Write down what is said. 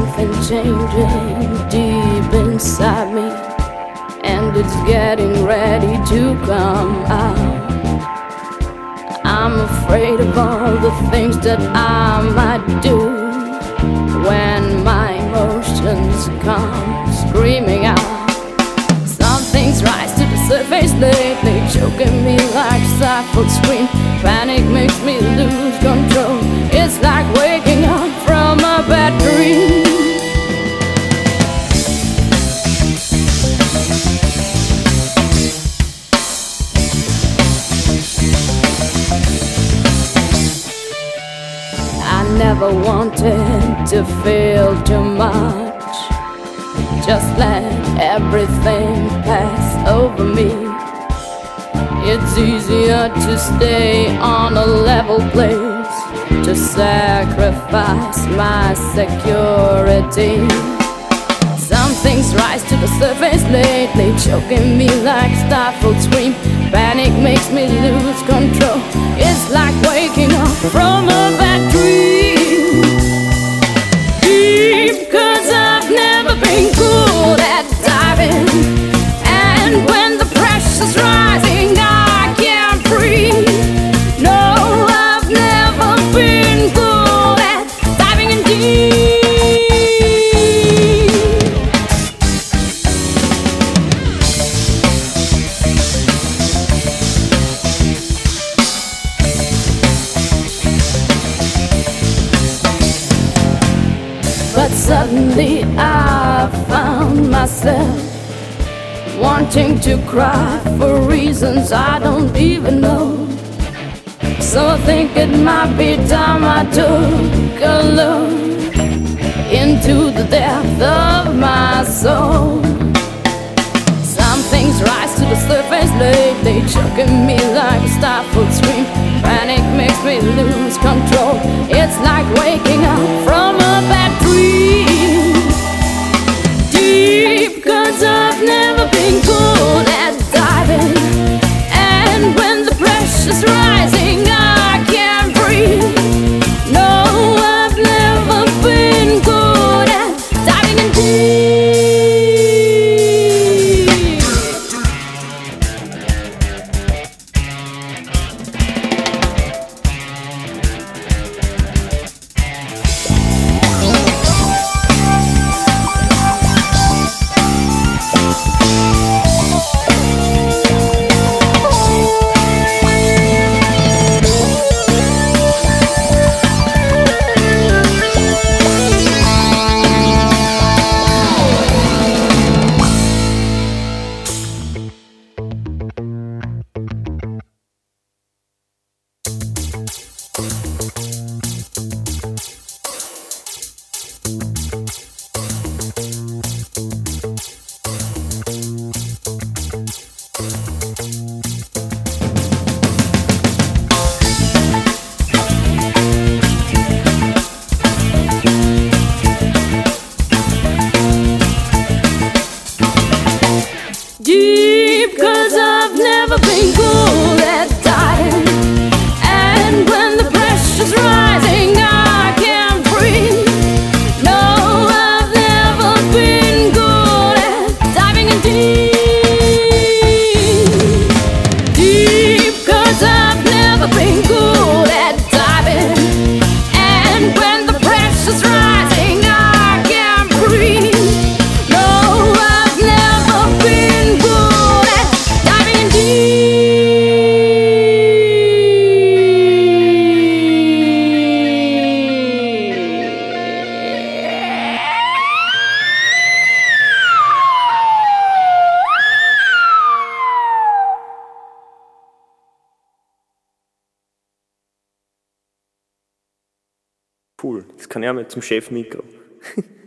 something changing deep inside me, and it's getting ready to come out. I'm afraid of all the things that I might do when my emotions come screaming out. Some things rise to the surface lately, choking me like a stifled scream. Panic makes me lose control. It's like waking up from a bad dream. I never wanted to feel too much. Just let everything pass over me. It's easier to stay on a level place, to sacrifice my security. Some things rise to the surface lately, choking me like a stifled scream. Panic makes me lose control. It's like waking up from a bad dream. Deep, 'cause I've never been good at diving, and when the pressure's rising I can't breathe. No, I've never been good at diving in deep. But suddenly I found myself wanting to cry for reasons I don't even know. So I think it might be time I took a look into the depth of my soul. Some things rise to the surface lately, choking me like a stifled scream. Panic makes me lose control. It's like waking up from a bad dream. Deep, 'cause I've never been good at diving, and when the pressure's rising I can't breathe. No, I've never been good at diving in deep. Deep, 'cause I've never been good at diving, and when the pressure's rising I can't breathe. No, I've never been good at diving in deep. Deep, 'cause I've never been good at diving, and when the pressure's rising I can't breathe. No, I've never been good at diving in Cool, das kann ich auch mal zum Chef mitgehen.